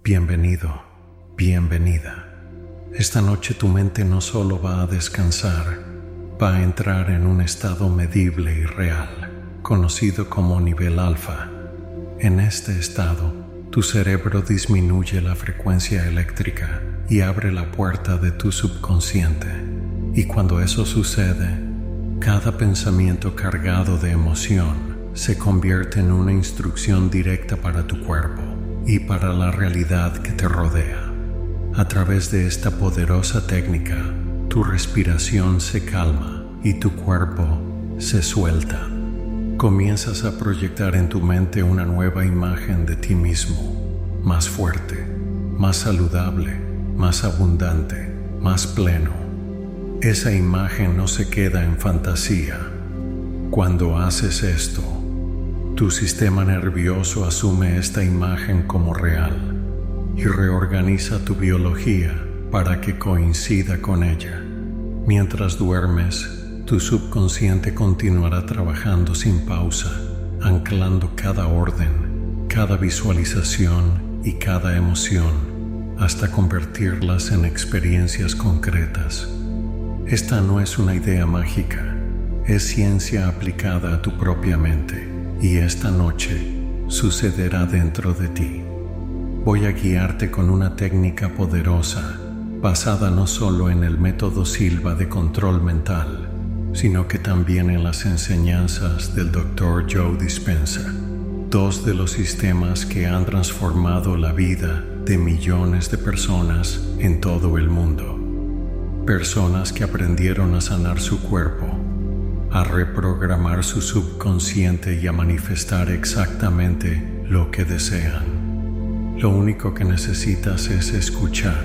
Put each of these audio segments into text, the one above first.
Bienvenido, bienvenida. Esta noche tu mente no solo va a descansar, va a entrar en un estado medible y real, conocido como nivel alfa. En este estado, tu cerebro disminuye la frecuencia eléctrica y abre la puerta de tu subconsciente. Y cuando eso sucede, cada pensamiento cargado de emoción se convierte en una instrucción directa para tu cuerpo y para la realidad que te rodea. A través de esta poderosa técnica, tu respiración se calma y tu cuerpo se suelta. Comienzas a proyectar en tu mente una nueva imagen de ti mismo, más fuerte, más saludable, más abundante, más pleno. Esa imagen no se queda en fantasía. Cuando haces esto, tu sistema nervioso asume esta imagen como real y reorganiza tu biología para que coincida con ella. Mientras duermes, tu subconsciente continuará trabajando sin pausa, anclando cada orden, cada visualización y cada emoción, hasta convertirlas en experiencias concretas. Esta no es una idea mágica, es ciencia aplicada a tu propia mente, y esta noche sucederá dentro de ti. Voy a guiarte con una técnica poderosa, basada no solo en el método Silva de control mental, sino que también en las enseñanzas del Dr. Joe Dispenza, dos de los sistemas que han transformado la vida de millones de personas en todo el mundo. Personas que aprendieron a sanar su cuerpo, a reprogramar su subconsciente y a manifestar exactamente lo que desean. Lo único que necesitas es escuchar,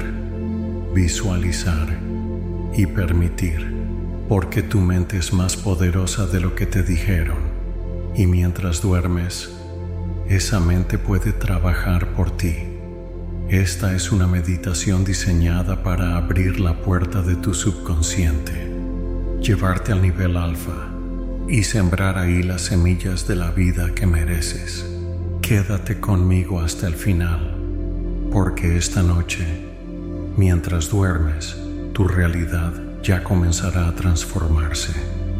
visualizar y permitir, porque tu mente es más poderosa de lo que te dijeron, y mientras duermes, esa mente puede trabajar por ti. Esta es una meditación diseñada para abrir la puerta de tu subconsciente, llevarte al nivel alfa y sembrar ahí las semillas de la vida que mereces. Quédate conmigo hasta el final, porque esta noche, mientras duermes, tu realidad ya comenzará a transformarse.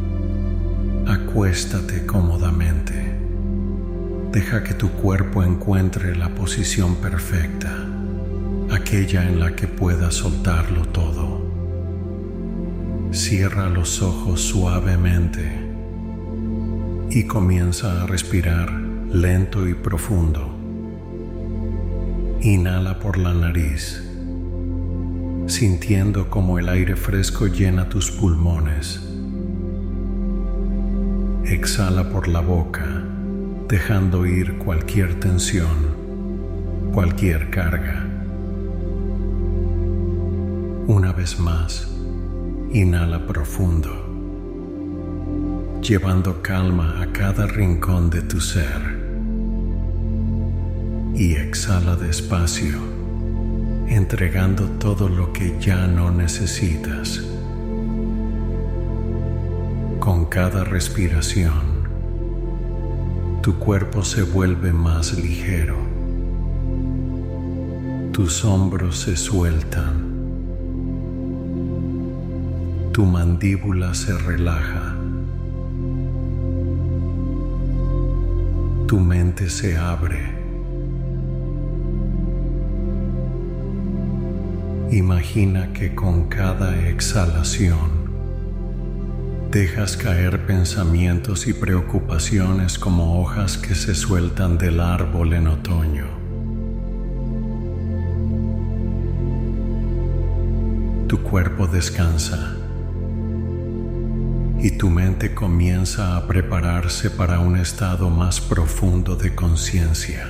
Acuéstate cómodamente. Deja que tu cuerpo encuentre la posición perfecta, aquella en la que puedas soltarlo todo. Cierra los ojos suavemente y comienza a respirar lento y profundo. Inhala por la nariz, sintiendo como el aire fresco llena tus pulmones. Exhala por la boca, dejando ir cualquier tensión, cualquier carga. Una vez más, inhala profundo, llevando calma a cada rincón de tu ser. Y exhala despacio, entregando todo lo que ya no necesitas. Con cada respiración, tu cuerpo se vuelve más ligero. Tus hombros se sueltan. Tu mandíbula se relaja. Tu mente se abre. Imagina que con cada exhalación dejas caer pensamientos y preocupaciones como hojas que se sueltan del árbol en otoño. Tu cuerpo descansa y tu mente comienza a prepararse para un estado más profundo de conciencia.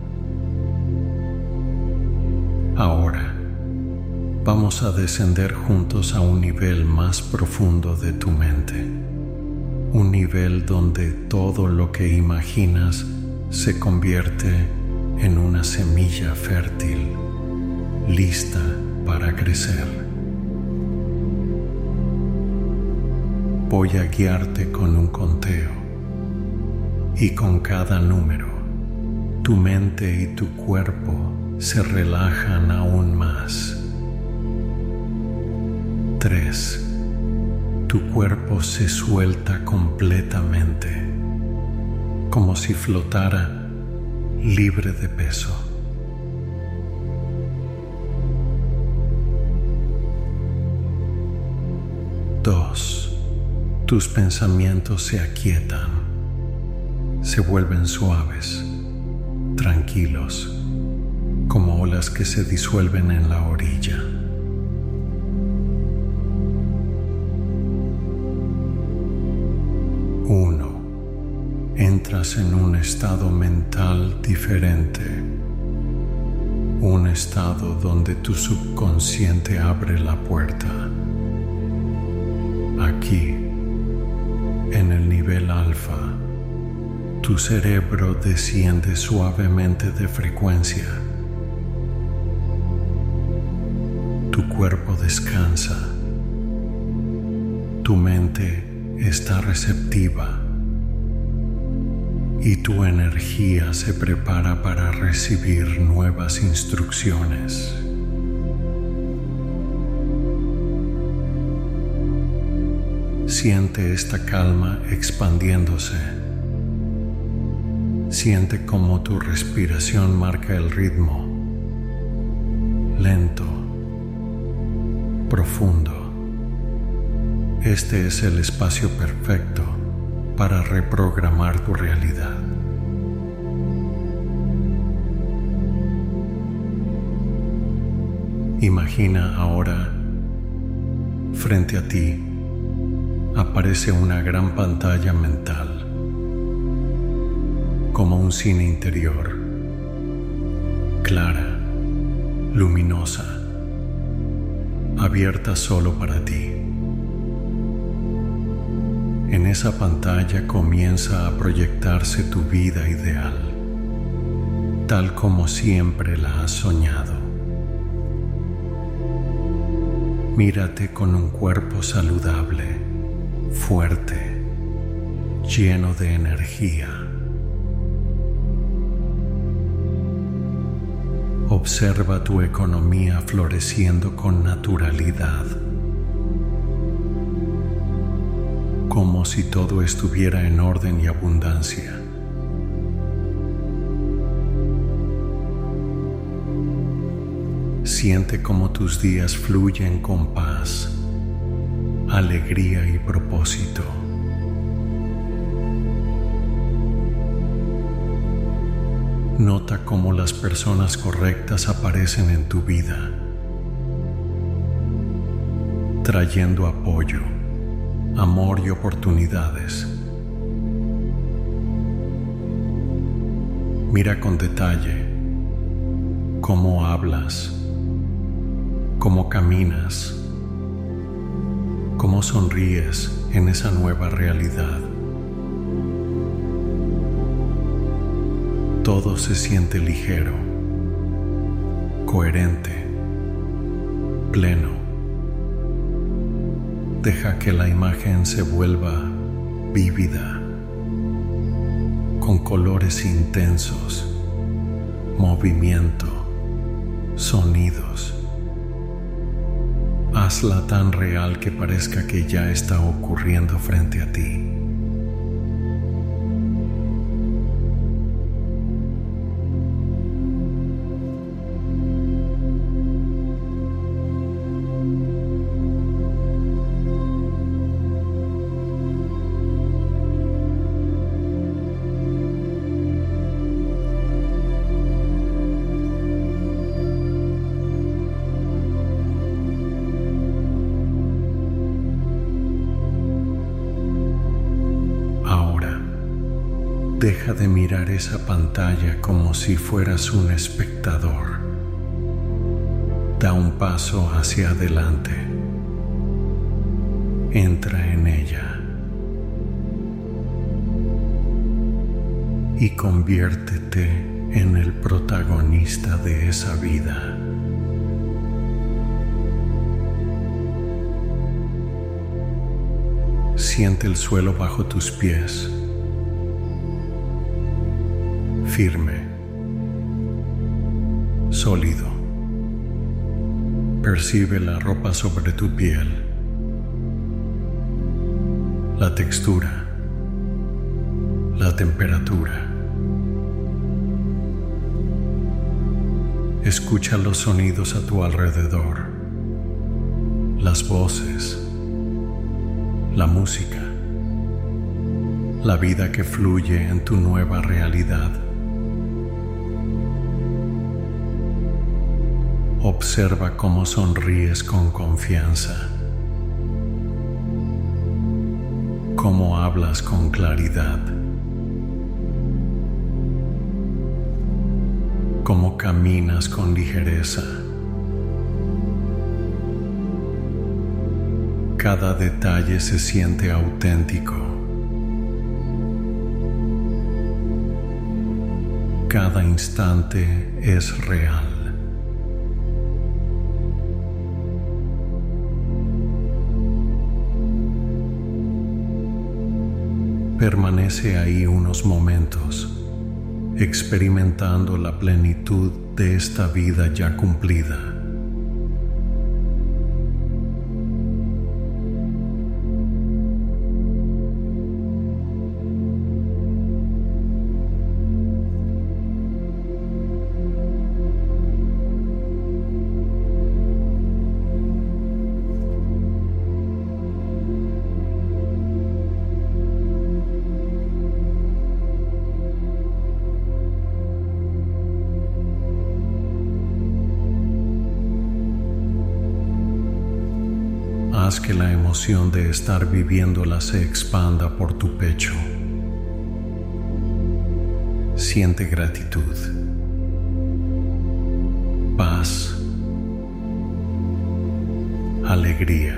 Ahora, vamos a descender juntos a un nivel más profundo de tu mente, un nivel donde todo lo que imaginas se convierte en una semilla fértil, lista para crecer. Voy a guiarte con un conteo, y con cada número, tu mente y tu cuerpo se relajan aún más. 3. Tu cuerpo se suelta completamente, como si flotara libre de peso. 2. Tus pensamientos se aquietan, se vuelven suaves, tranquilos, como olas que se disuelven en la orilla. 1. Entras en un estado mental diferente, un estado donde tu subconsciente abre la puerta. Aquí, en el nivel alfa, tu cerebro desciende suavemente de frecuencia. Tu cuerpo descansa. Tu mente está receptiva y tu energía se prepara para recibir nuevas instrucciones. Siente esta calma expandiéndose. Siente cómo tu respiración marca el ritmo, lento, profundo. Este es el espacio perfecto para reprogramar tu realidad. Imagina ahora, frente a ti, aparece una gran pantalla mental, como un cine interior, clara, luminosa, abierta solo para ti. En esa pantalla comienza a proyectarse tu vida ideal, tal como siempre la has soñado. Mírate con un cuerpo saludable, fuerte, lleno de energía. Observa tu economía floreciendo con naturalidad, como si todo estuviera en orden y abundancia. Siente cómo tus días fluyen con paz, alegría y propósito. Nota cómo las personas correctas aparecen en tu vida, trayendo apoyo, amor y oportunidades. Mira con detalle cómo hablas, cómo caminas, cómo sonríes en esa nueva realidad. Todo se siente ligero, coherente, pleno. Deja que la imagen se vuelva vívida, con colores intensos, movimiento, sonidos. Hazla tan real que parezca que ya está ocurriendo frente a ti. Deja de mirar esa pantalla como si fueras un espectador. Da un paso hacia adelante. Entra en ella y conviértete en el protagonista de esa vida. Siente el suelo bajo tus pies, firme, sólido. Percibe la ropa sobre tu piel, la textura, la temperatura. Escucha los sonidos a tu alrededor, las voces, la música, la vida que fluye en tu nueva realidad. Observa cómo sonríes con confianza, cómo hablas con claridad, cómo caminas con ligereza. Cada detalle se siente auténtico. Cada instante es real. Permanece ahí unos momentos, experimentando la plenitud de esta vida ya cumplida. Haz que la emoción de estar viviéndola se expanda por tu pecho. Siente gratitud, paz, alegría.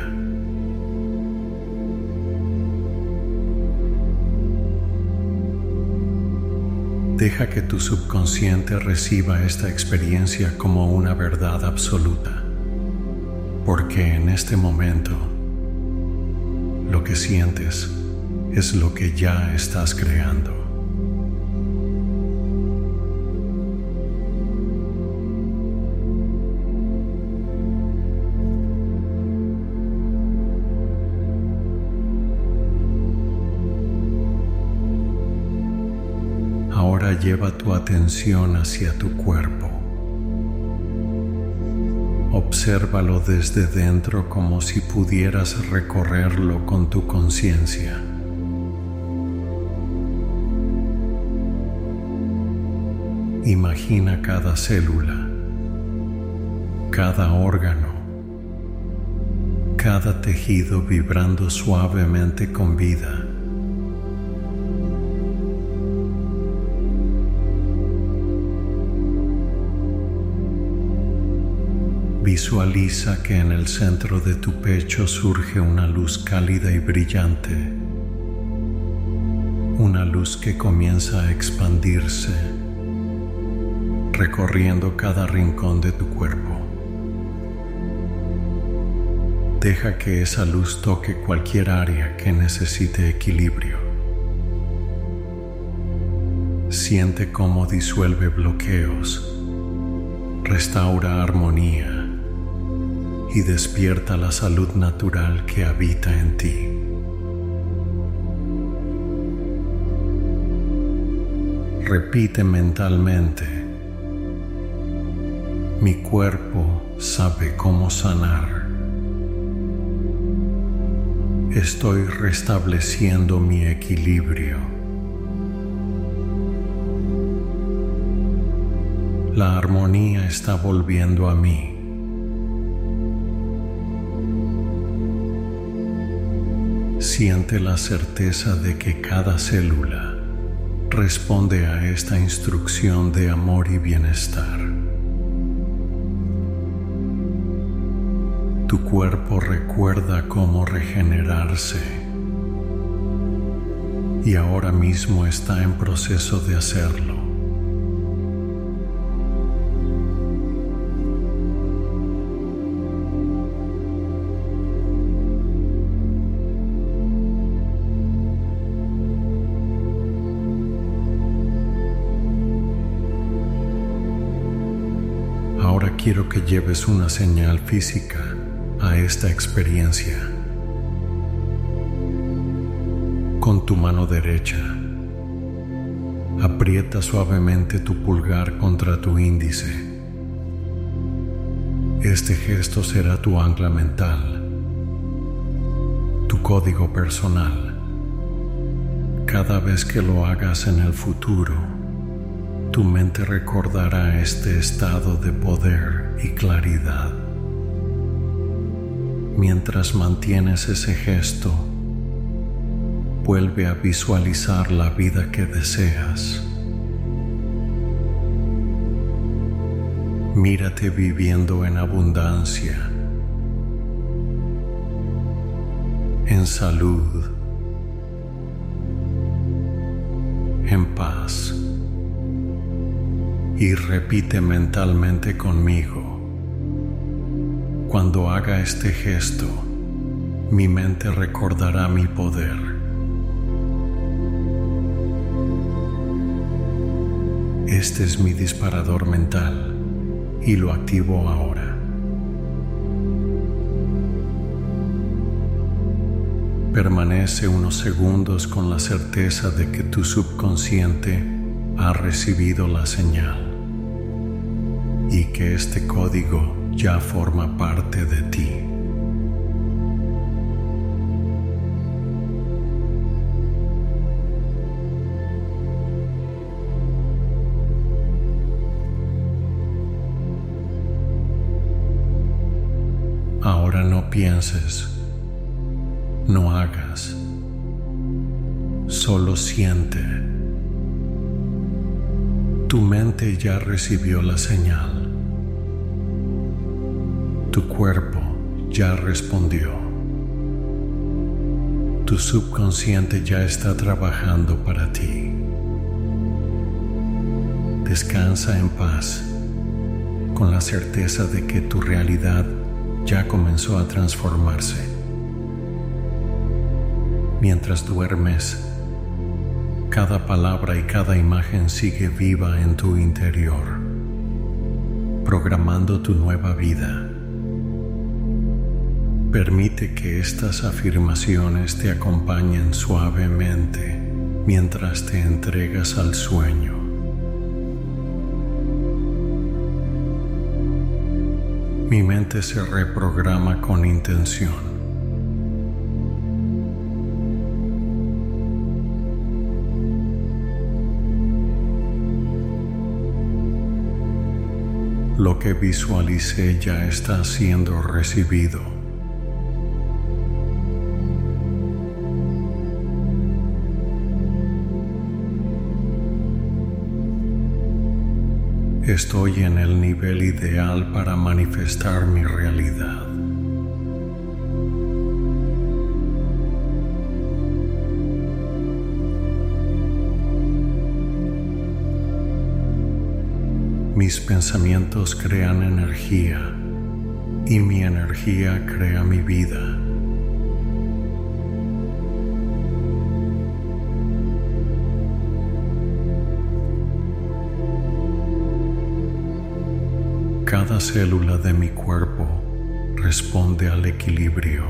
Deja que tu subconsciente reciba esta experiencia como una verdad absoluta. Porque en este momento, lo que sientes es lo que ya estás creando. Ahora lleva tu atención hacia tu cuerpo. Obsérvalo desde dentro como si pudieras recorrerlo con tu conciencia. Imagina cada célula, cada órgano, cada tejido vibrando suavemente con vida. Visualiza que en el centro de tu pecho surge una luz cálida y brillante, una luz que comienza a expandirse, recorriendo cada rincón de tu cuerpo. Deja que esa luz toque cualquier área que necesite equilibrio. Siente cómo disuelve bloqueos, restaura armonía y despierta la salud natural que habita en ti. Repite mentalmente: mi cuerpo sabe cómo sanar. Estoy restableciendo mi equilibrio. La armonía está volviendo a mí. Siente la certeza de que cada célula responde a esta instrucción de amor y bienestar. Tu cuerpo recuerda cómo regenerarse y ahora mismo está en proceso de hacerlo. quiero que lleves una señal física a esta experiencia. Con tu mano derecha, aprieta suavemente tu pulgar contra tu índice. Este gesto será tu ancla mental, tu código personal. Cada vez que lo hagas en el futuro, tu mente recordará este estado de poder y claridad. Mientras mantienes ese gesto, vuelve a visualizar la vida que deseas. Mírate viviendo en abundancia, en salud, en paz. Y repite mentalmente conmigo: cuando haga este gesto, mi mente recordará mi poder. Este es mi disparador mental y lo activo ahora. Permanece unos segundos con la certeza de que tu subconsciente ha recibido la señal y que este código ya forma parte de ti. Ahora no pienses, no hagas, solo siente. Tu mente ya recibió la señal. Tu cuerpo ya respondió. Tu subconsciente ya está trabajando para ti. Descansa en paz, con la certeza de que tu realidad ya comenzó a transformarse. Mientras duermes, cada palabra y cada imagen sigue viva en tu interior, programando tu nueva vida. Permite que estas afirmaciones te acompañen suavemente mientras te entregas al sueño. Mi mente se reprograma con intención. Lo que visualicé ya está siendo recibido. Estoy en el nivel ideal para manifestar mi realidad. Mis pensamientos crean energía y mi energía crea mi vida. Cada célula de mi cuerpo responde al equilibrio.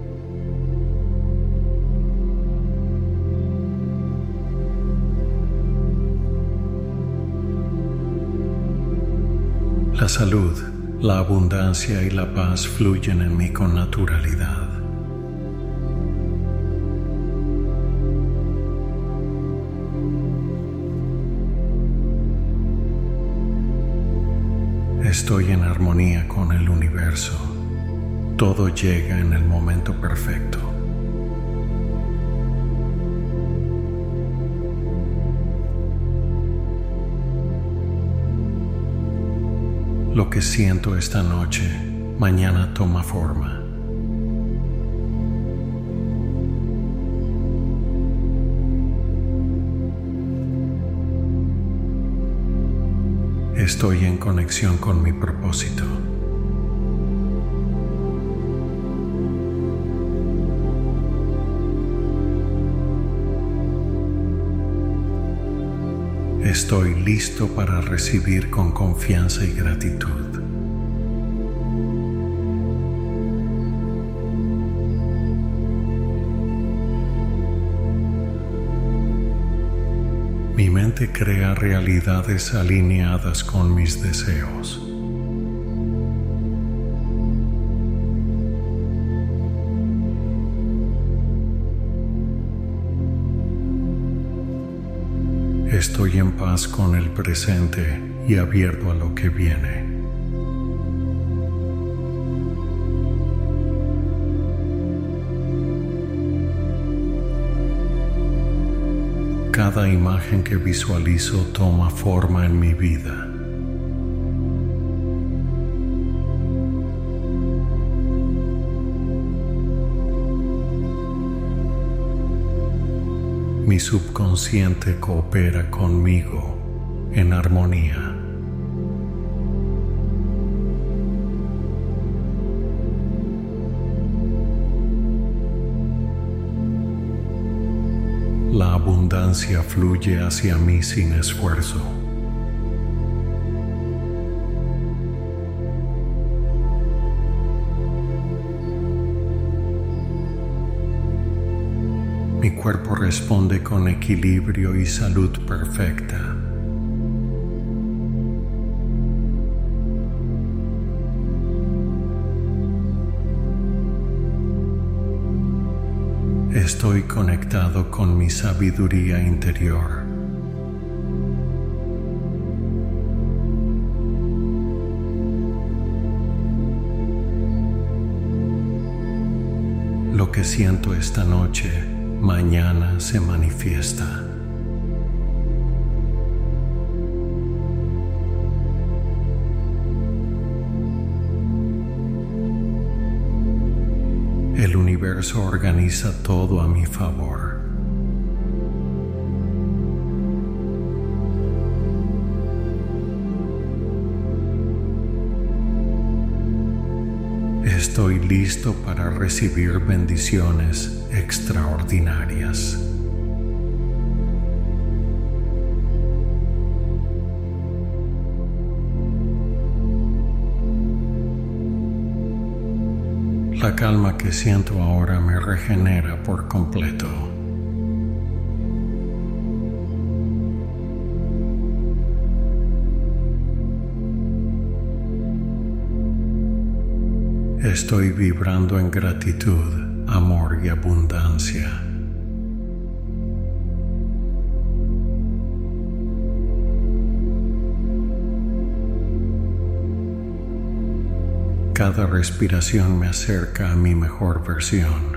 La salud, la abundancia y la paz fluyen en mí con naturalidad. Estoy en armonía con el universo. Todo llega en el momento perfecto. Lo que siento esta noche, mañana toma forma. Estoy en conexión con mi propósito. Estoy listo para recibir con confianza y gratitud. mente crea realidades alineadas con mis deseos. Estoy en paz con el presente y abierto a lo que viene. Cada imagen que visualizo toma forma en mi vida. Mi subconsciente coopera conmigo en armonía. La abundancia fluye hacia mí sin esfuerzo. Mi cuerpo responde con equilibrio y salud perfecta. Estoy conectado con mi sabiduría interior. Lo que siento esta noche, mañana se manifiesta. El universo organiza todo a mi favor. Estoy listo para recibir bendiciones extraordinarias. La calma que siento ahora me regenera por completo. Estoy vibrando en gratitud, amor y abundancia. Cada respiración me acerca a mi mejor versión.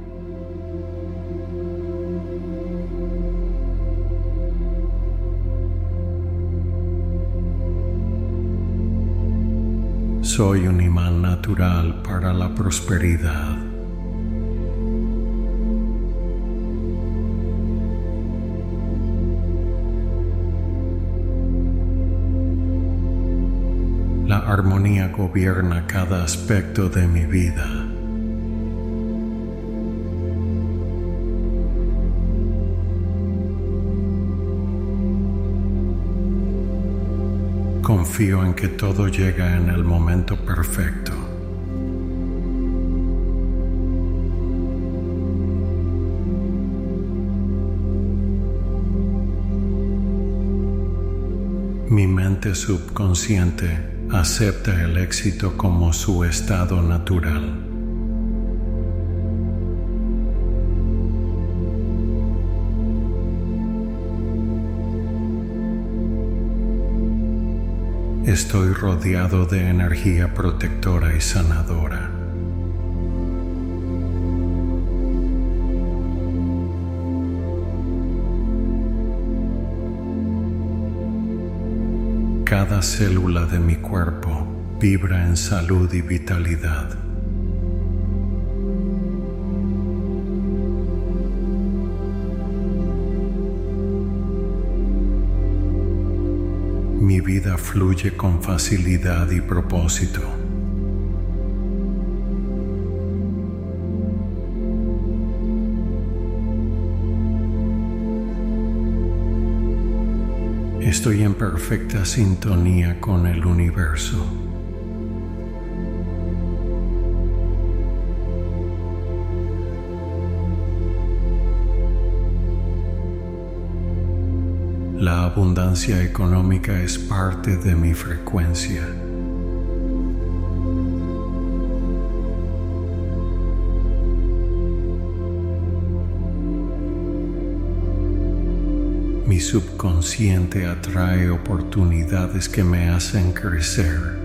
Soy un imán natural para la prosperidad. La armonía gobierna cada aspecto de mi vida. Confío en que todo llega en el momento perfecto. Mi mente subconsciente acepta el éxito como su estado natural. Estoy rodeado de energía protectora y sanadora. Cada célula de mi cuerpo vibra en salud y vitalidad. Mi vida fluye con facilidad y propósito. Estoy en perfecta sintonía con el universo. La abundancia económica es parte de mi frecuencia. Mi subconsciente atrae oportunidades que me hacen crecer.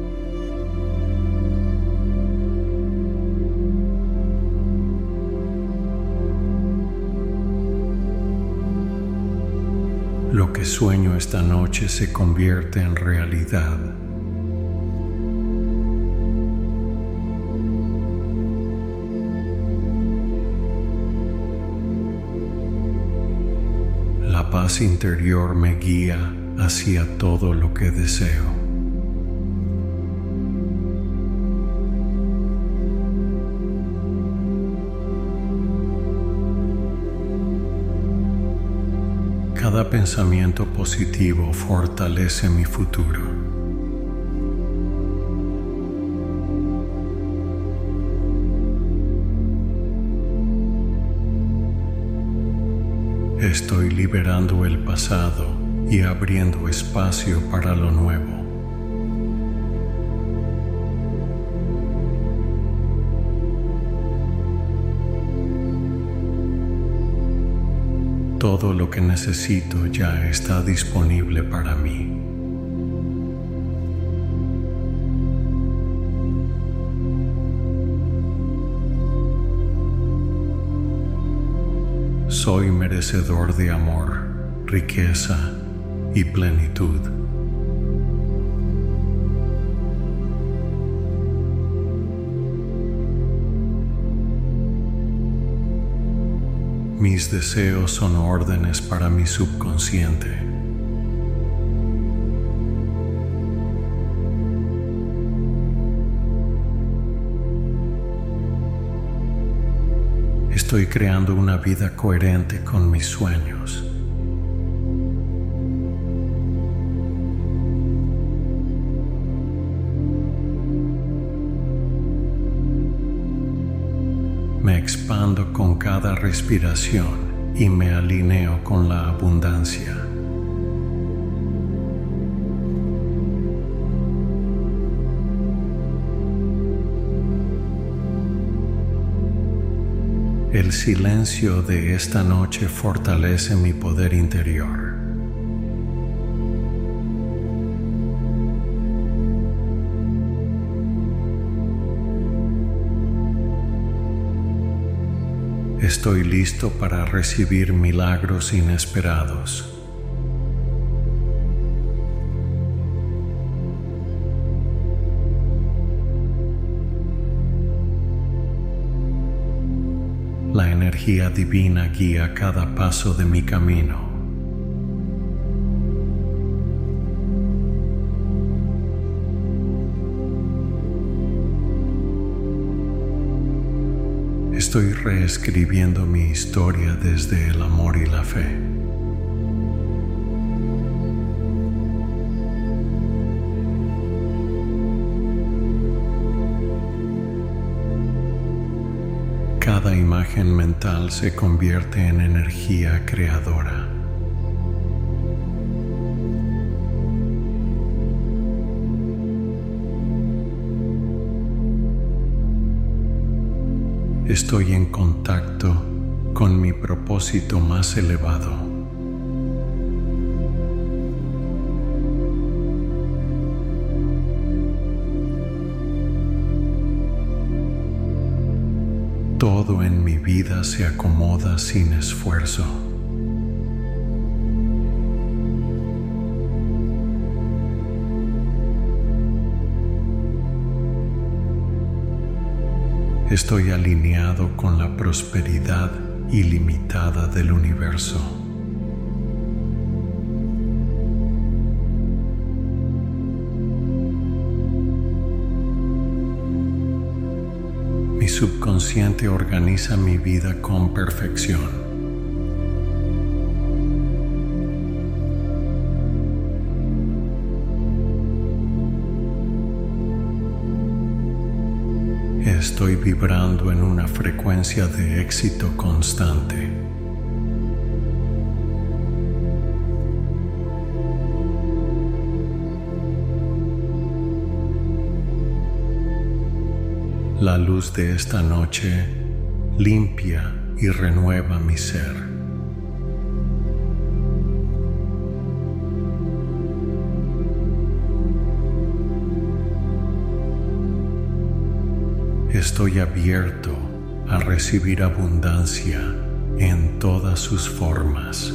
Lo que sueño esta noche se convierte en realidad. La paz interior me guía hacia todo lo que deseo. Cada pensamiento positivo fortalece mi futuro. Estoy liberando el pasado y abriendo espacio para lo nuevo. Todo lo que necesito ya está disponible para mí. Soy merecedor de amor, riqueza y plenitud. Mis deseos son órdenes para mi subconsciente. Estoy creando una vida coherente con mis sueños. Me expando con cada respiración y me alineo con la abundancia. El silencio de esta noche fortalece mi poder interior. Estoy listo para recibir milagros inesperados. La energía divina guía cada paso de mi camino. Estoy reescribiendo mi historia desde el amor y la fe. Cada imagen mental se convierte en energía creadora. Estoy en contacto con mi propósito más elevado. Todo en mi vida se acomoda sin esfuerzo. Estoy alineado con la prosperidad ilimitada del universo. Mi subconsciente organiza mi vida con perfección. Estoy vibrando en una frecuencia de éxito constante. La luz de esta noche limpia y renueva mi ser. Estoy abierto a recibir abundancia en todas sus formas.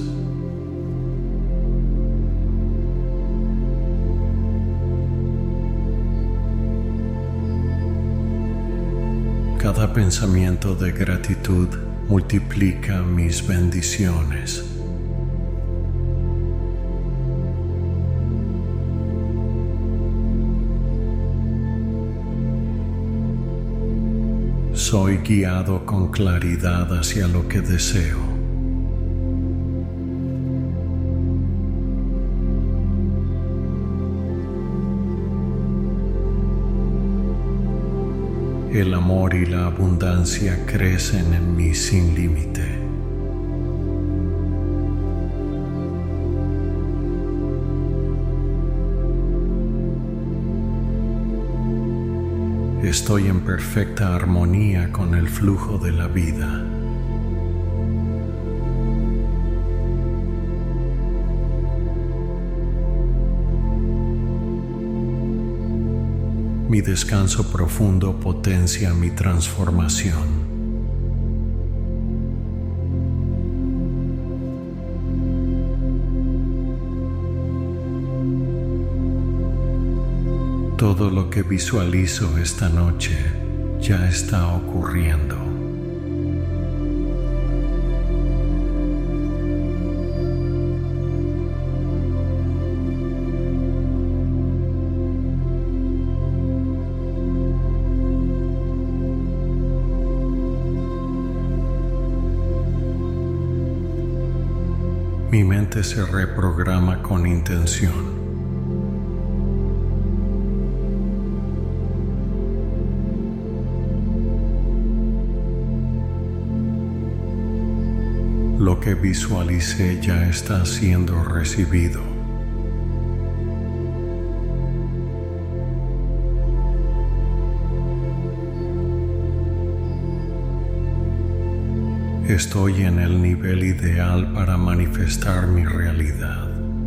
Cada pensamiento de gratitud multiplica mis bendiciones. Soy guiado con claridad hacia lo que deseo. El amor y la abundancia crecen en mí sin límite. Estoy en perfecta armonía con el flujo de la vida. Mi descanso profundo potencia mi transformación. Todo lo que visualizo esta noche ya está ocurriendo. Mi mente se reprograma con intención. Lo que visualicé ya está siendo recibido. Estoy en el nivel ideal para manifestar mi realidad.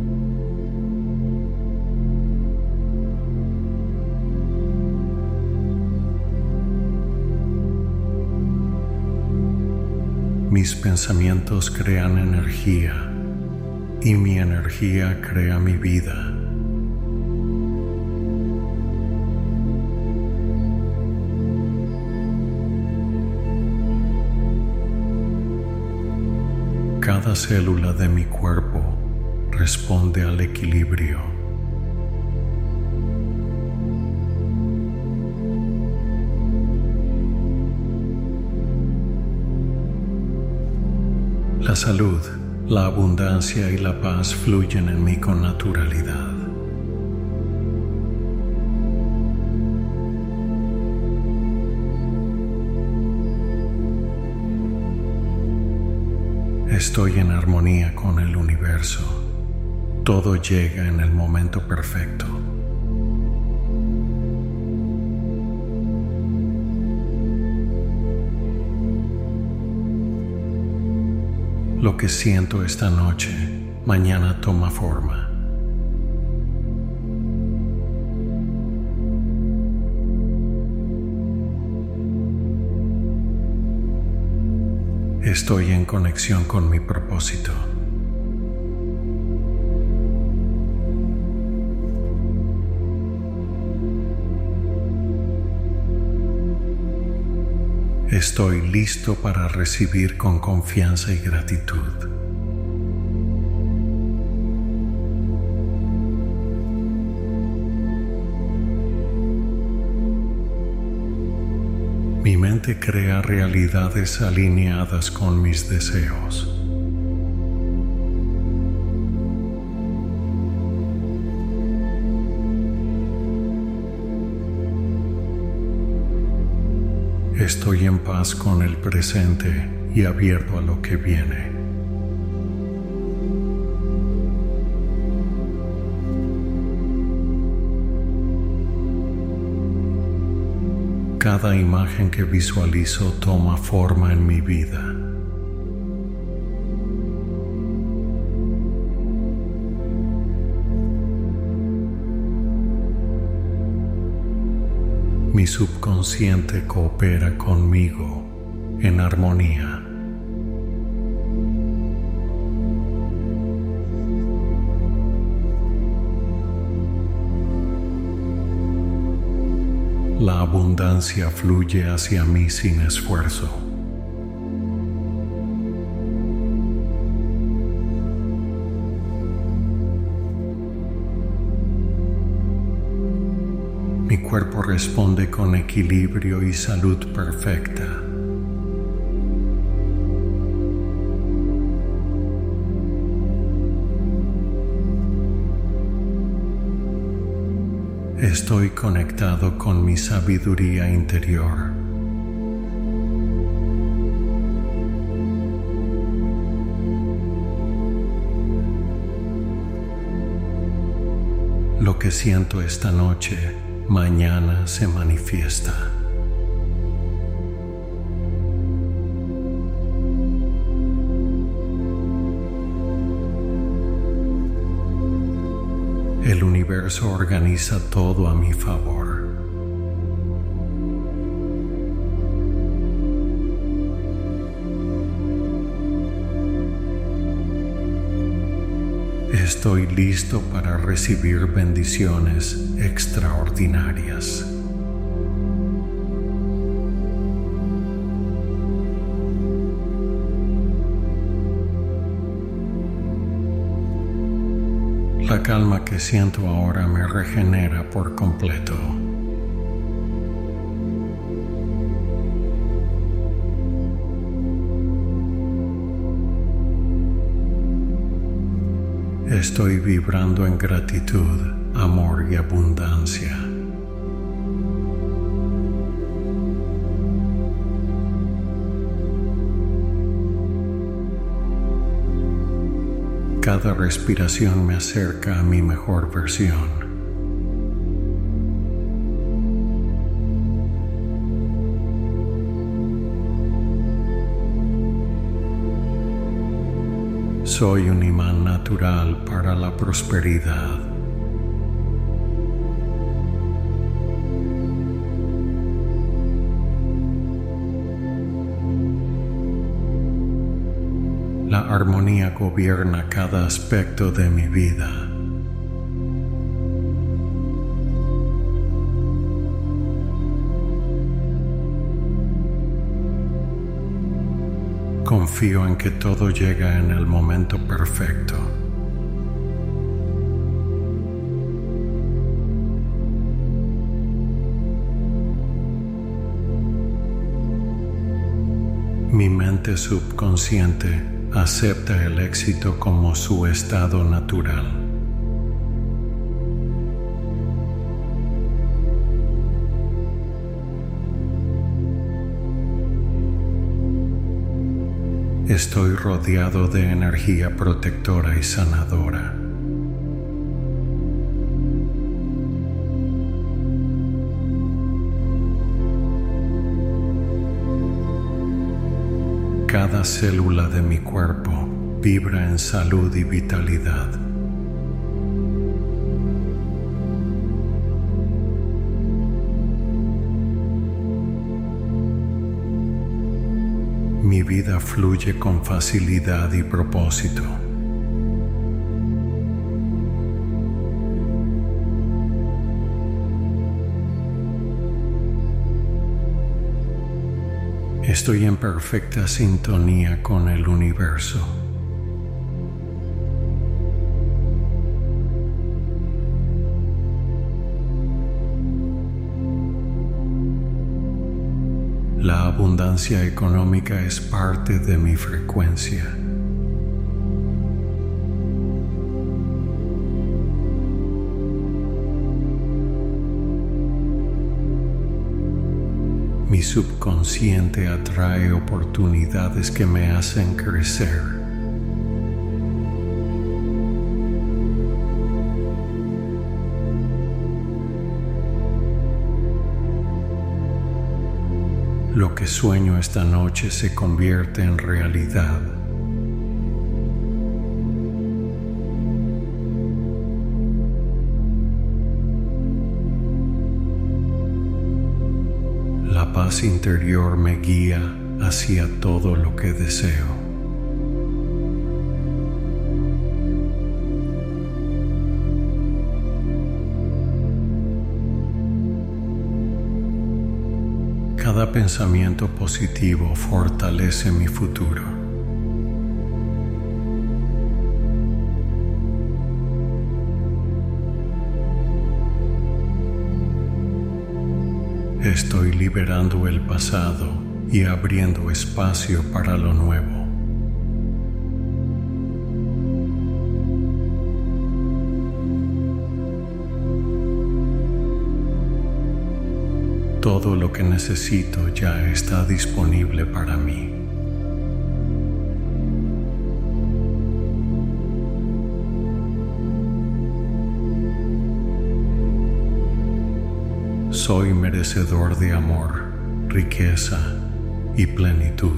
Mis pensamientos crean energía y mi energía crea mi vida. Cada célula de mi cuerpo responde al equilibrio. La salud, la abundancia y la paz fluyen en mí con naturalidad. Estoy en armonía con el universo. Todo llega en el momento perfecto. Lo que siento esta noche, mañana toma forma. Estoy en conexión con mi propósito. Estoy listo para recibir con confianza y gratitud. Mi mente crea realidades alineadas con mis deseos. Estoy en paz con el presente y abierto a lo que viene. Cada imagen que visualizo toma forma en mi vida. Mi subconsciente coopera conmigo en armonía. La abundancia fluye hacia mí sin esfuerzo. Mi cuerpo responde con equilibrio y salud perfecta. Estoy conectado con mi sabiduría interior. Lo que siento esta noche, mañana se manifiesta. El universo organiza todo a mi favor. Estoy listo para recibir bendiciones extraordinarias. La calma que siento ahora me regenera por completo. Estoy vibrando en gratitud, amor y abundancia. Cada respiración me acerca a mi mejor versión. Soy un imán natural para la prosperidad. La armonía gobierna cada aspecto de mi vida. Confío en que todo llega en el momento perfecto. Mi mente subconsciente acepta el éxito como su estado natural. Estoy rodeado de energía protectora y sanadora. Cada célula de mi cuerpo vibra en salud y vitalidad. Mi vida fluye con facilidad y propósito. Estoy en perfecta sintonía con el universo. La abundancia económica es parte de mi frecuencia. Mi subconsciente atrae oportunidades que me hacen crecer. Lo que sueño esta noche se convierte en realidad. La paz interior me guía hacia todo lo que deseo. Cada pensamiento positivo fortalece mi futuro. Estoy liberando el pasado y abriendo espacio para lo nuevo. Todo lo que necesito ya está disponible para mí. Soy merecedor de amor, riqueza y plenitud.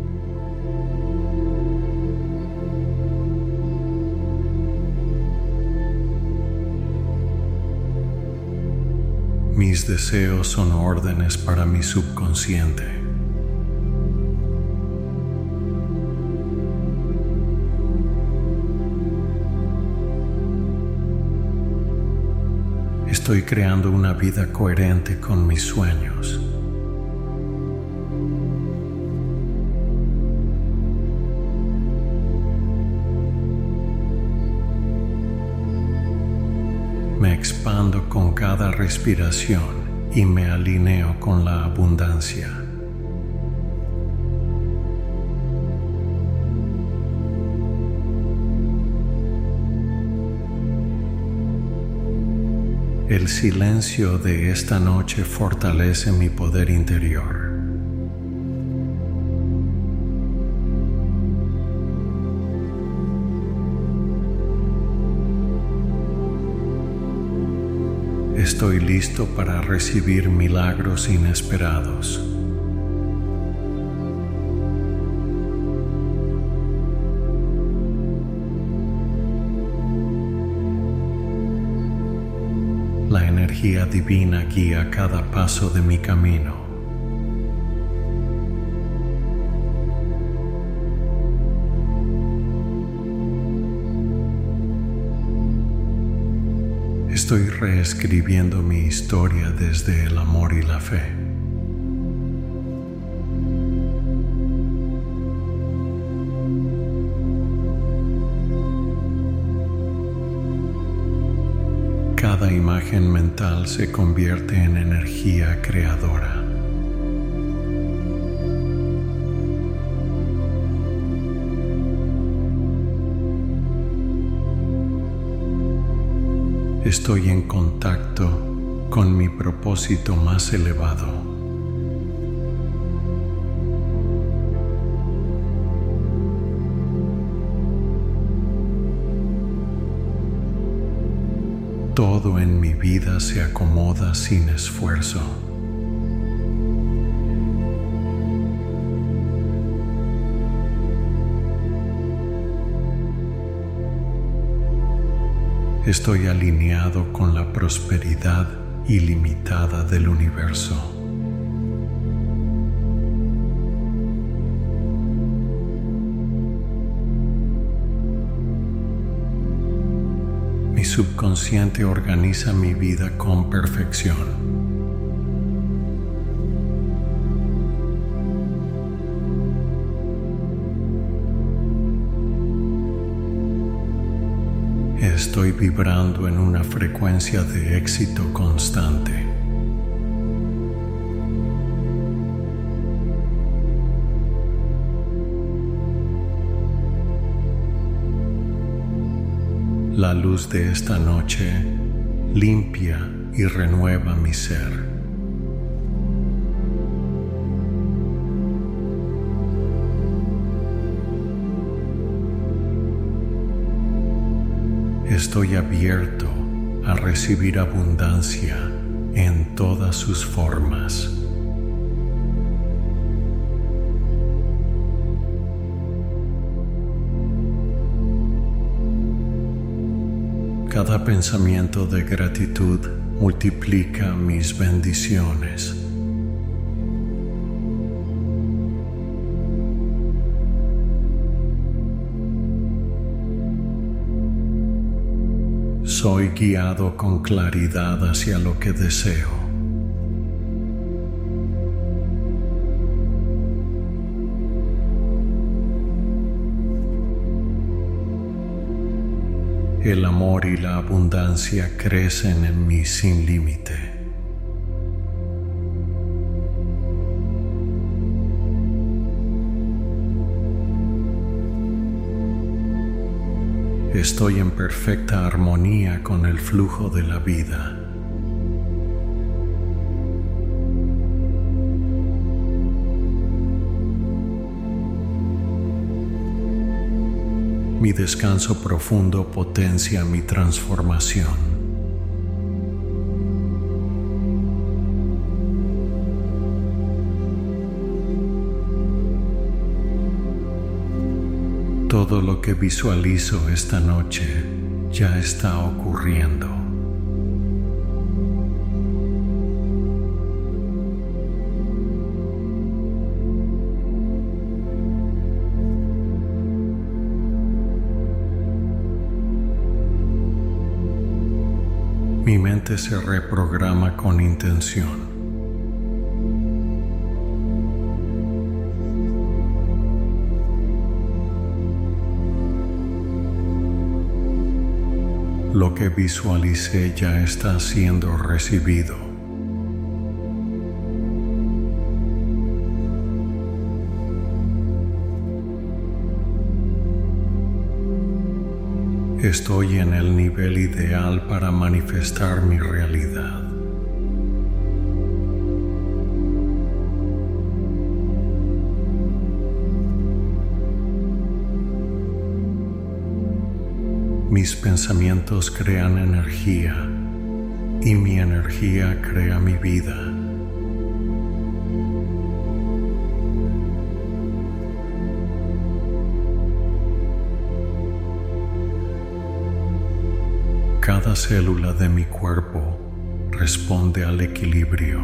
Mis deseos son órdenes para mi subconsciente. Estoy creando una vida coherente con mis sueños. Me expando con cada respiración y me alineo con la abundancia. El silencio de esta noche fortalece mi poder interior. Estoy listo para recibir milagros inesperados. La energía divina guía cada paso de mi camino. Estoy reescribiendo mi historia desde el amor y la fe. Cada imagen mental se convierte en energía creadora. Estoy en contacto con mi propósito más elevado. Todo en mi vida se acomoda sin esfuerzo. Estoy alineado con la prosperidad ilimitada del universo. Mi subconsciente organiza mi vida con perfección. Estoy vibrando en una frecuencia de éxito constante. La luz de esta noche limpia y renueva mi ser. Estoy abierto a recibir abundancia en todas sus formas. Cada pensamiento de gratitud multiplica mis bendiciones. Soy guiado con claridad hacia lo que deseo. El amor y la abundancia crecen en mí sin límite. Estoy en perfecta armonía con el flujo de la vida. Mi descanso profundo potencia mi transformación. Todo lo que visualizo esta noche ya está ocurriendo. Mi mente se reprograma con intención. Lo que visualicé ya está siendo recibido. Estoy en el nivel ideal para manifestar mi realidad. Mis pensamientos crean energía y mi energía crea mi vida. Cada célula de mi cuerpo responde al equilibrio.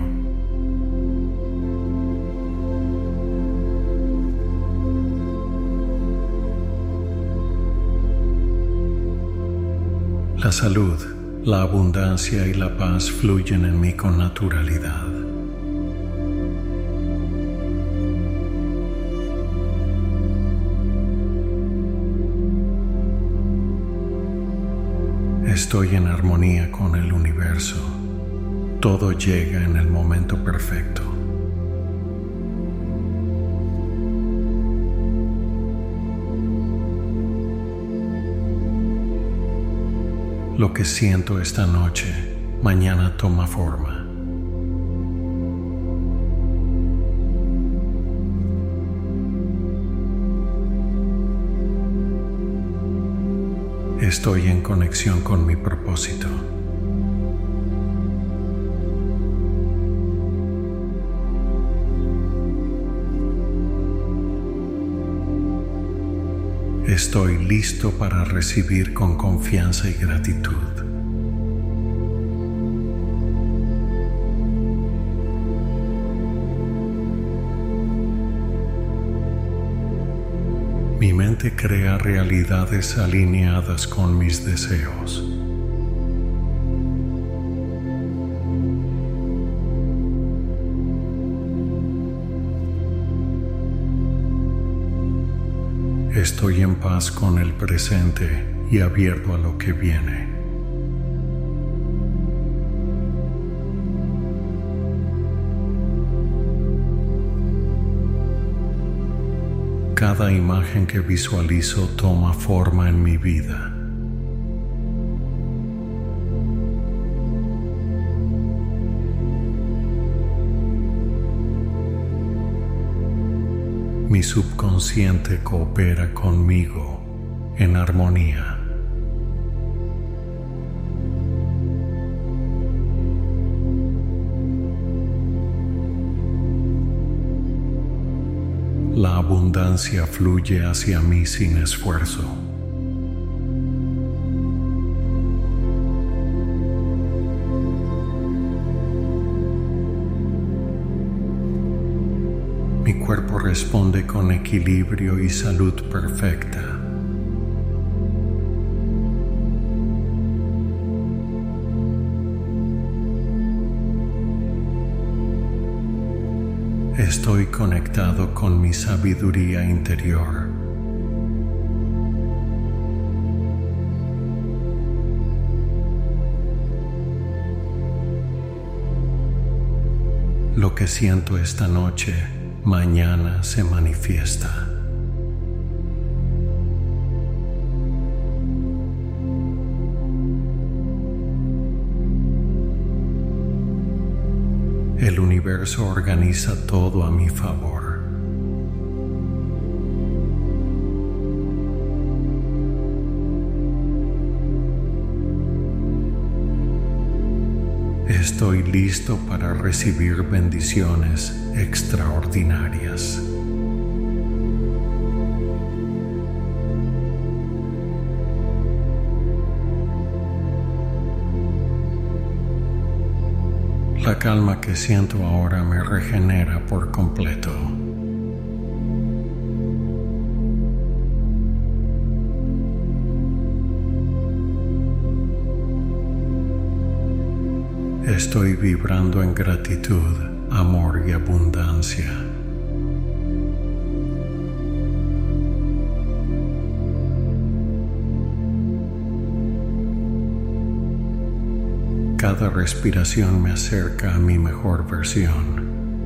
La salud, la abundancia y la paz fluyen en mí con naturalidad. Estoy en armonía con el universo. Todo llega en el momento perfecto. Lo que siento esta noche, mañana toma forma. Estoy en conexión con mi propósito. Estoy listo para recibir con confianza y gratitud. Mi mente crea realidades alineadas con mis deseos. Estoy en paz con el presente y abierto a lo que viene. Cada imagen que visualizo toma forma en mi vida. Mi subconsciente coopera conmigo en armonía. La abundancia fluye hacia mí sin esfuerzo. Mi cuerpo responde con equilibrio y salud perfecta. Estoy conectado con mi sabiduría interior. Lo que siento esta noche, mañana se manifiesta. El universo organiza todo a mi favor. Estoy listo para recibir bendiciones extraordinarias. La calma que siento ahora me regenera por completo. Estoy vibrando en gratitud, amor y abundancia. Cada respiración me acerca a mi mejor versión.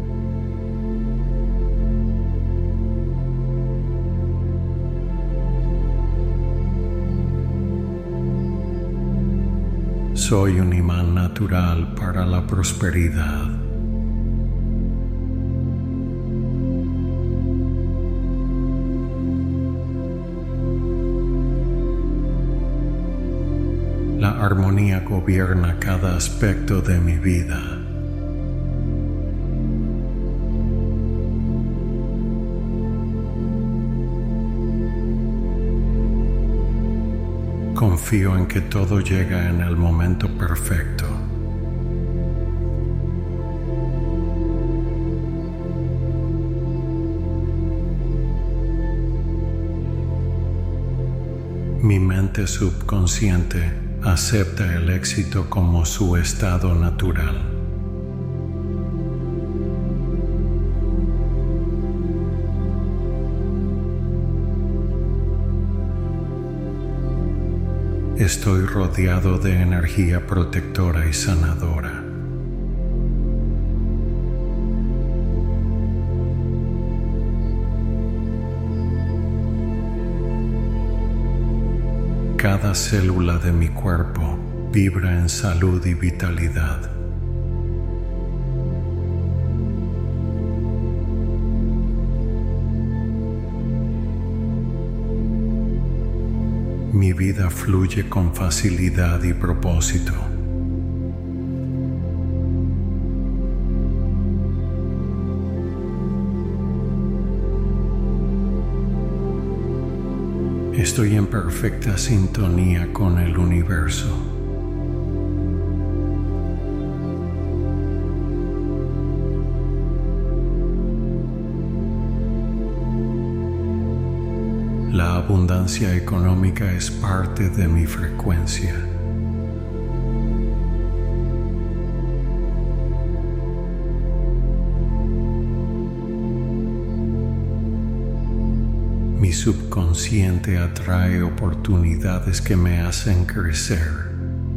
Soy un imán natural para la prosperidad. La armonía gobierna cada aspecto de mi vida. Confío en que todo llega en el momento perfecto. Mi mente subconsciente acepta el éxito como su estado natural. Estoy rodeado de energía protectora y sanadora. Cada célula de mi cuerpo vibra en salud y vitalidad. Mi vida fluye con facilidad y propósito. Estoy en perfecta sintonía con el universo. La abundancia económica es parte de mi frecuencia. Mi subconsciente atrae oportunidades que me hacen crecer.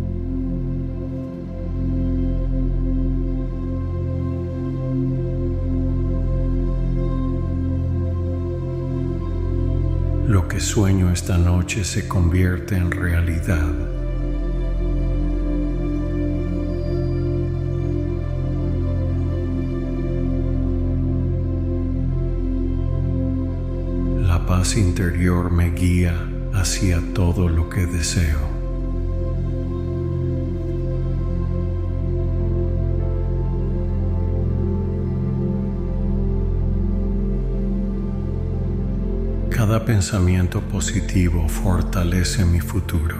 Lo que sueño esta noche se convierte en realidad. La paz interior me guía hacia todo lo que deseo. Cada pensamiento positivo fortalece mi futuro.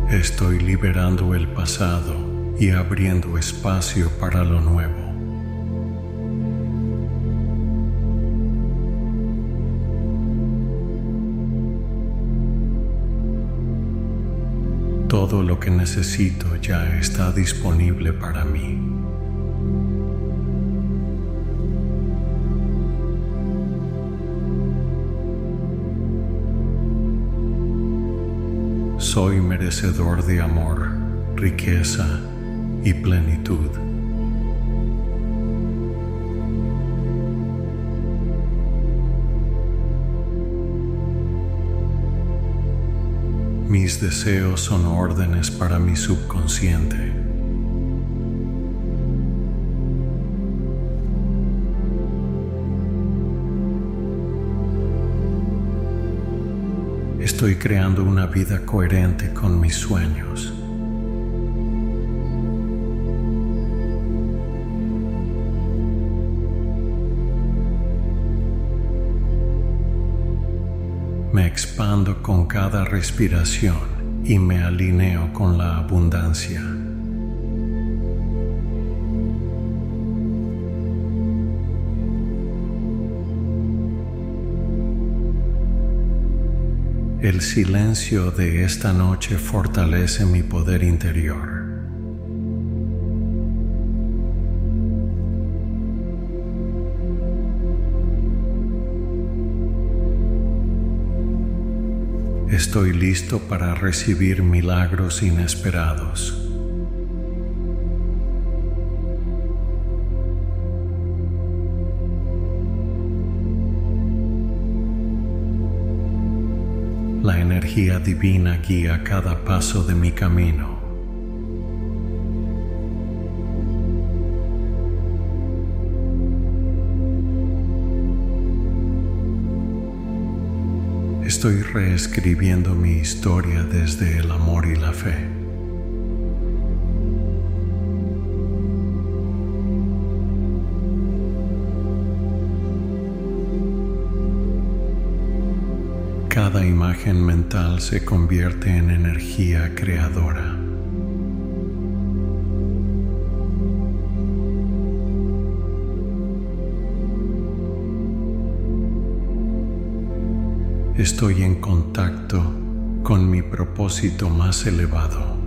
Estoy liberando el pasado y abriendo espacio para lo nuevo. Todo lo que necesito ya está disponible para mí. Soy merecedor de amor, riqueza y plenitud. Mis deseos son órdenes para mi subconsciente. Estoy creando una vida coherente con mis sueños. Me expando con cada respiración y me alineo con la abundancia. El silencio de esta noche fortalece mi poder interior. Estoy listo para recibir milagros inesperados. La energía divina guía cada paso de mi camino. Estoy reescribiendo mi historia desde el amor y la fe. Cada imagen mental se convierte en energía creadora. Estoy en contacto con mi propósito más elevado.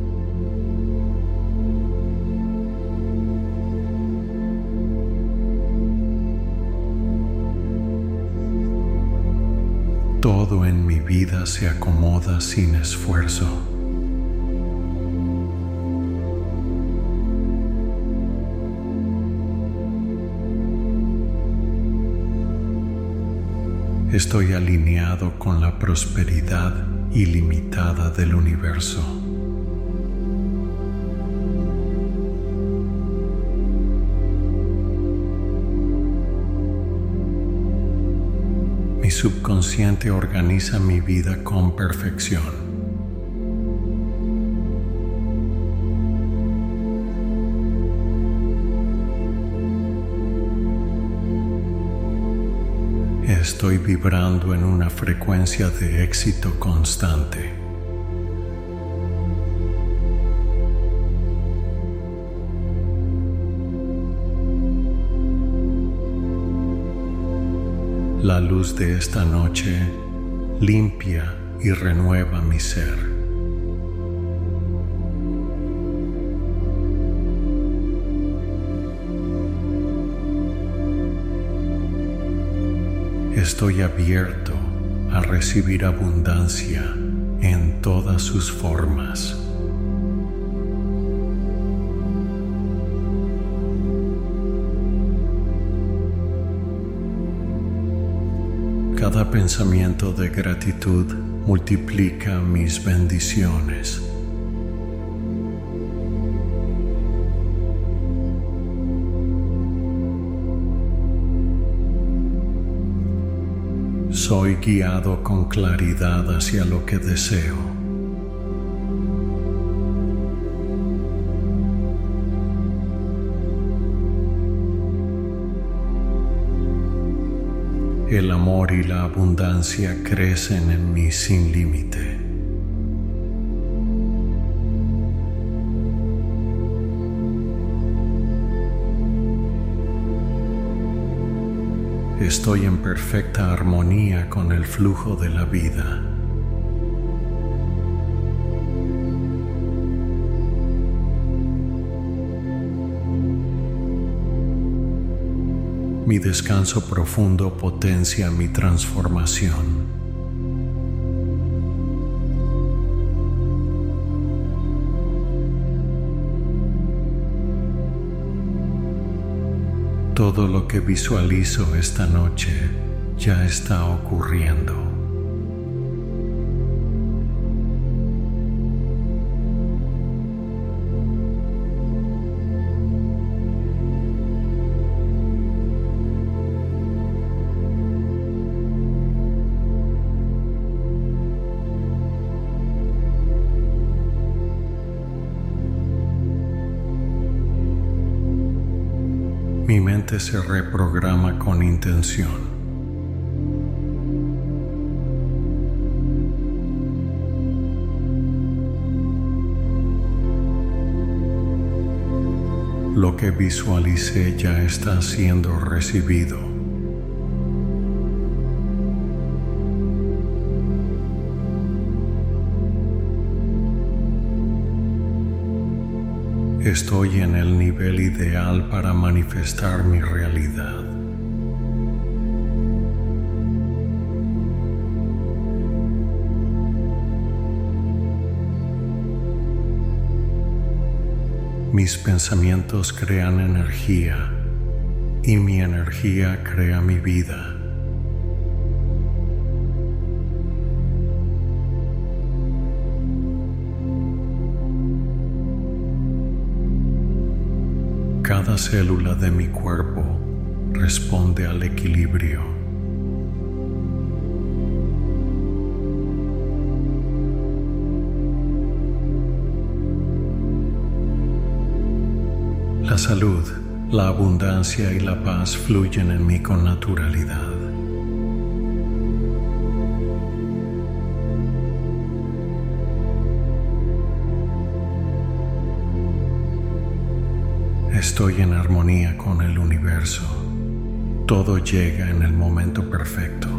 Todo en mi vida se acomoda sin esfuerzo. Estoy alineado con la prosperidad ilimitada del universo. Mi subconsciente organiza mi vida con perfección. Estoy vibrando en una frecuencia de éxito constante. La luz de esta noche limpia y renueva mi ser. Estoy abierto a recibir abundancia en todas sus formas. Cada pensamiento de gratitud multiplica mis bendiciones. Soy guiado con claridad hacia lo que deseo. El amor y la abundancia crecen en mí sin límite. Estoy en perfecta armonía con el flujo de la vida. Mi descanso profundo potencia mi transformación. Todo lo que visualizo esta noche ya está ocurriendo. Mi mente se reprograma con intención. Lo que visualicé ya está siendo recibido. Estoy en el nivel ideal para manifestar mi realidad. Mis pensamientos crean energía y mi energía crea mi vida. Cada célula de mi cuerpo responde al equilibrio. La salud, la abundancia y la paz fluyen en mí con naturalidad. Estoy en armonía con el universo. Todo llega en el momento perfecto.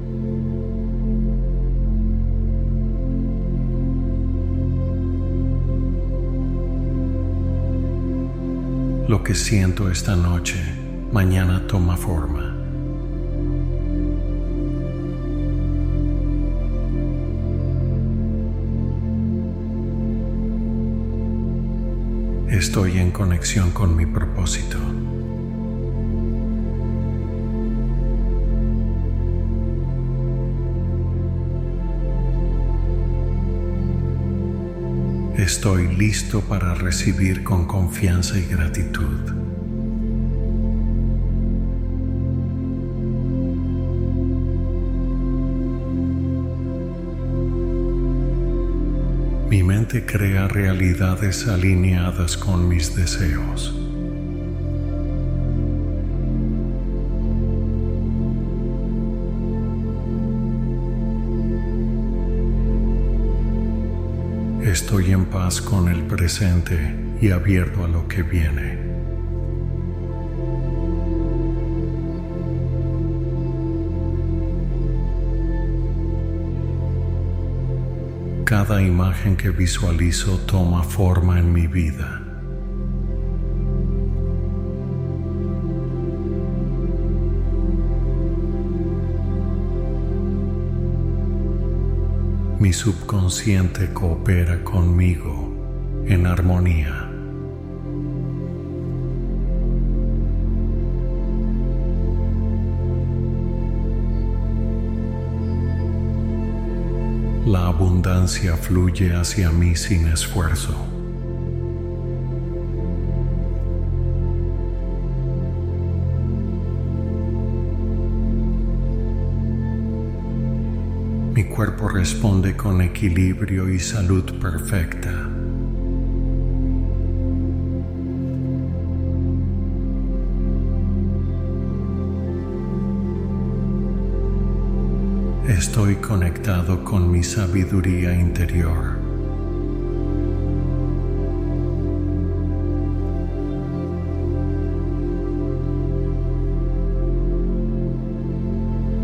Lo que siento esta noche, mañana toma forma. Estoy en conexión con mi propósito. Estoy listo para recibir con confianza y gratitud. Mi mente crea realidades alineadas con mis deseos. Estoy en paz con el presente y abierto a lo que viene. Cada imagen que visualizo toma forma en mi vida. Mi subconsciente coopera conmigo en armonía. La abundancia fluye hacia mí sin esfuerzo. Mi cuerpo responde con equilibrio y salud perfecta. Estoy conectado con mi sabiduría interior.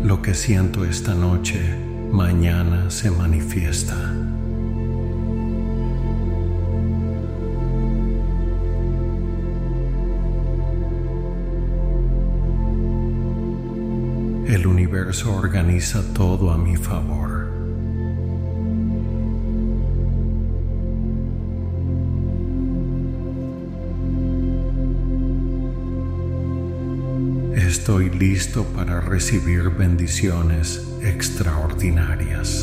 Lo que siento esta noche, mañana se manifiesta. El universo organiza todo a mi favor. Estoy listo para recibir bendiciones extraordinarias.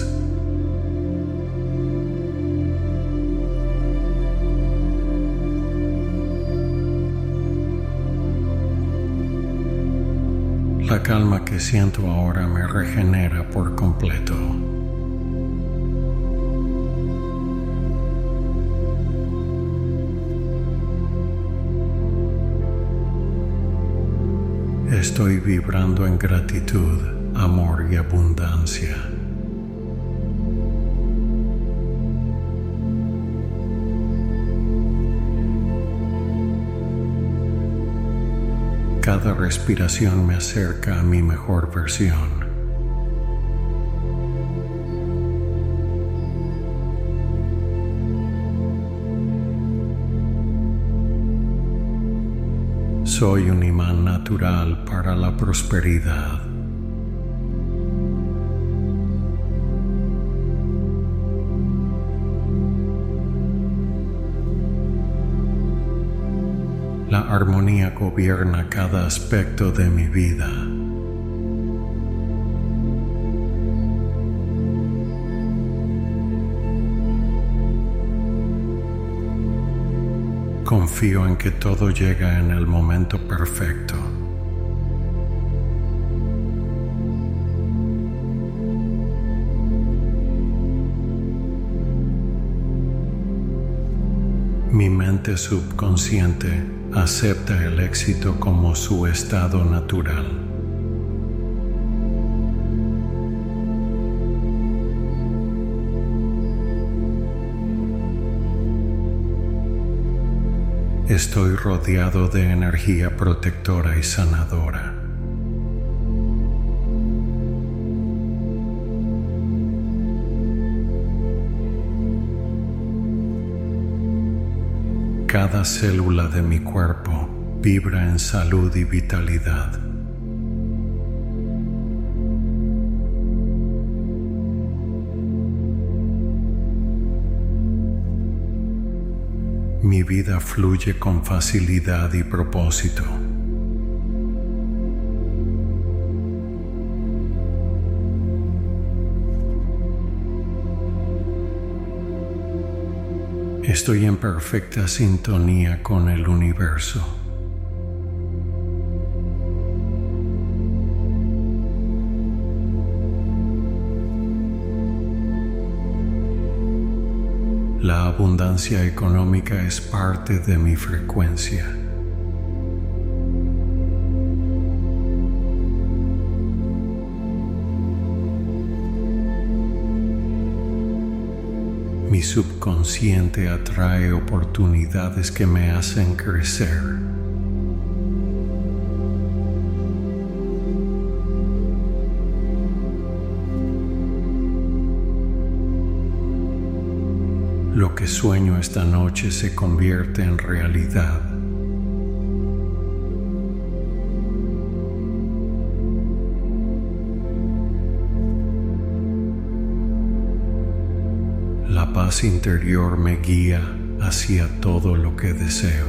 La calma que siento ahora me regenera por completo. Estoy vibrando en gratitud, amor y abundancia. Cada respiración me acerca a mi mejor versión. Soy un imán natural para la prosperidad. La armonía gobierna cada aspecto de mi vida. Confío en que todo llega en el momento perfecto. Mi mente subconsciente acepta el éxito como su estado natural. Estoy rodeado de energía protectora y sanadora. Cada célula de mi cuerpo vibra en salud y vitalidad. Mi vida fluye con facilidad y propósito. Estoy en perfecta sintonía con el universo. La abundancia económica es parte de mi frecuencia. Mi subconsciente atrae oportunidades que me hacen crecer. Lo que sueño esta noche se convierte en realidad. La paz interior me guía hacia todo lo que deseo.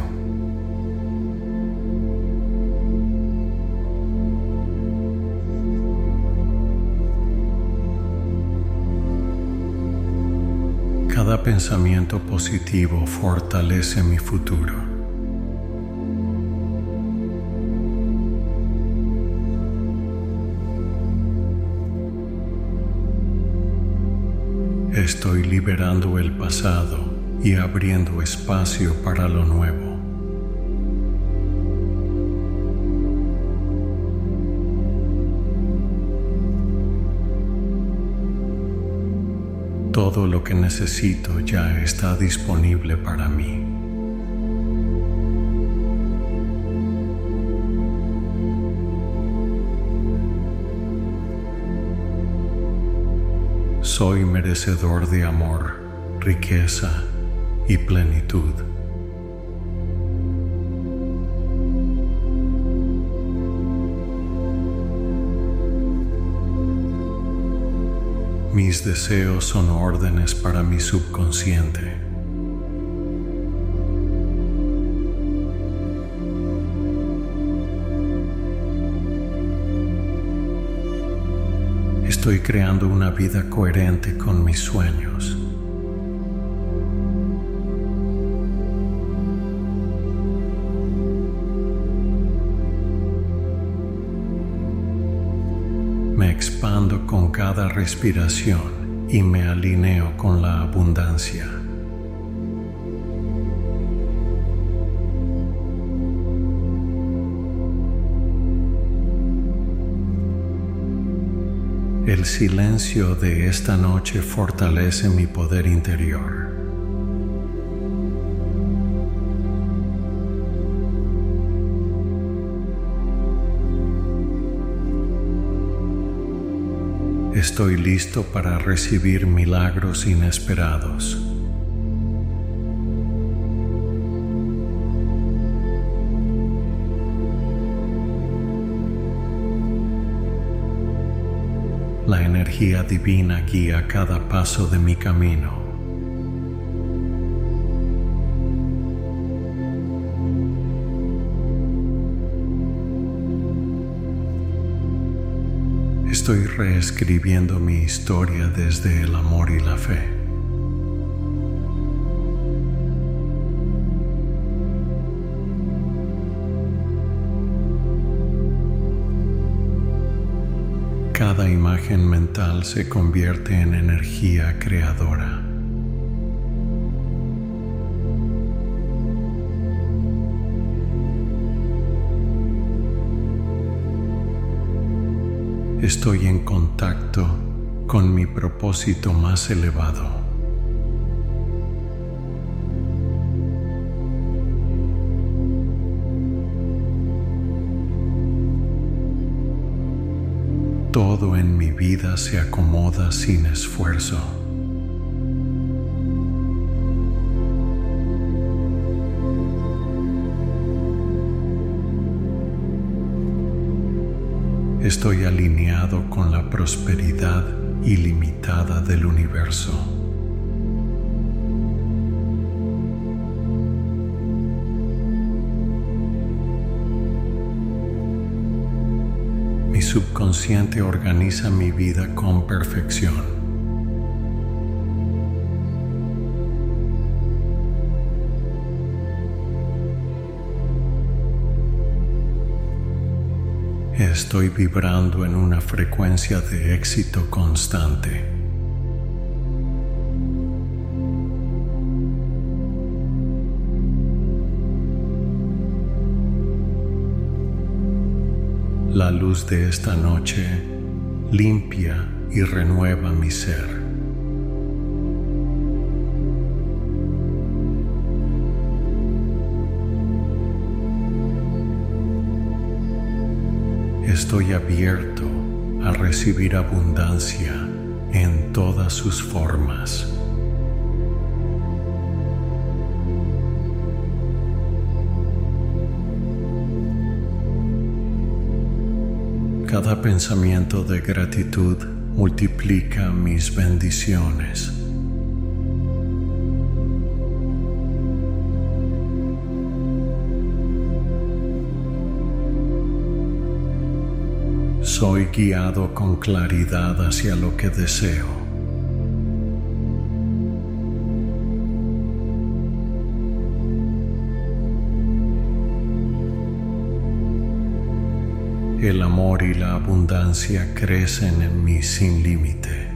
Cada pensamiento positivo fortalece mi futuro. Estoy liberando el pasado y abriendo espacio para lo nuevo. Todo lo que necesito ya está disponible para mí. Soy merecedor de amor, riqueza y plenitud. Mis deseos son órdenes para mi subconsciente. Estoy creando una vida coherente con mis sueños. Me expando con cada respiración y me alineo con la abundancia. El silencio de esta noche fortalece mi poder interior. Estoy listo para recibir milagros inesperados. La energía divina guía cada paso de mi camino. Estoy reescribiendo mi historia desde el amor y la fe. Cada imagen mental se convierte en energía creadora. Estoy en contacto con mi propósito más elevado. Todo en mi vida se acomoda sin esfuerzo. Estoy alineado con la prosperidad ilimitada del universo. Mi subconsciente organiza mi vida con perfección. Estoy vibrando en una frecuencia de éxito constante. La luz de esta noche limpia y renueva mi ser. Estoy abierto a recibir abundancia en todas sus formas. Cada pensamiento de gratitud multiplica mis bendiciones. Soy guiado con claridad hacia lo que deseo. El amor y la abundancia crecen en mí sin límite.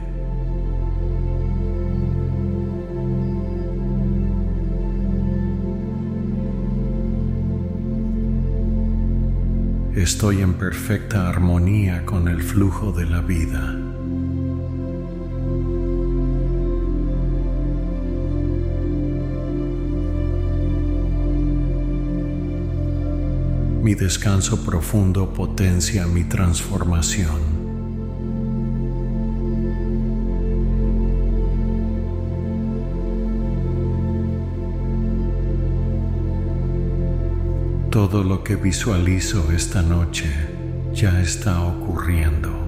Estoy en perfecta armonía con el flujo de la vida. Mi descanso profundo potencia mi transformación. Todo lo que visualizo esta noche ya está ocurriendo.